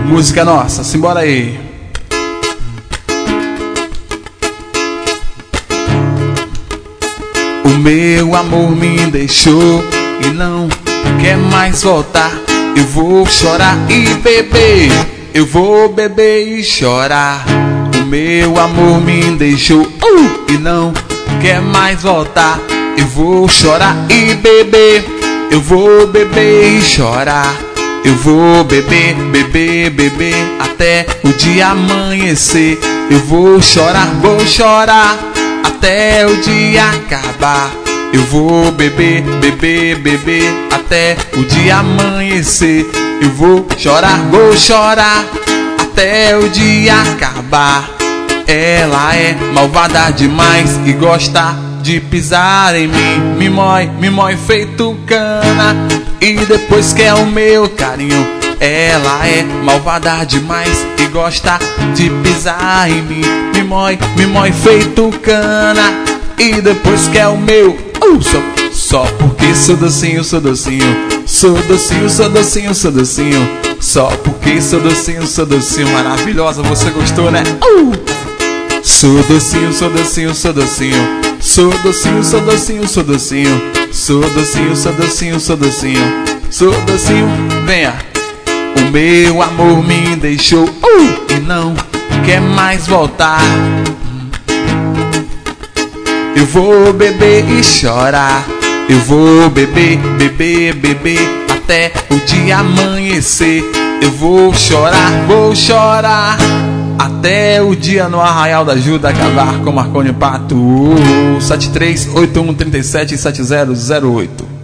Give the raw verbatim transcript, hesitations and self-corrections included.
Música nossa, simbora aí. O meu amor me deixou e não quer mais voltar. Eu vou chorar e beber, eu vou beber e chorar. O meu amor me deixou uh, e não quer mais voltar. Eu vou chorar e beber, eu vou beber e chorar. Eu vou beber, beber, beber até o dia amanhecer. Eu vou chorar, vou chorar até o dia acabar. Eu vou beber, beber, beber até o dia amanhecer. Eu vou chorar, vou chorar até o dia acabar. Ela é malvada demais e gosta de pisar em mim. Me mói, me mói feito cana e depois quer o meu carinho. Ela é malvada demais e gosta de pisar em mim. Me mói, me mói feito cana e depois quer o meu uh, só, só porque sou docinho, sou docinho. Sou docinho, sou docinho, sou docinho. Só porque sou docinho, sou docinho. Maravilhosa, você gostou, né? Uh! Sou docinho, sou docinho, sou docinho. Sou docinho, sou docinho, sou docinho. Sou docinho, sou docinho, sou docinho. Sou docinho, venha. O meu amor me deixou uh, e não quer mais voltar. Eu vou beber e chorar. Eu vou beber, beber, beber até o dia amanhecer. Eu vou chorar, vou chorar até o dia no Arraial da Ajuda acabar com Marconi Pato. sete três oito um três sete sete zero zero oito.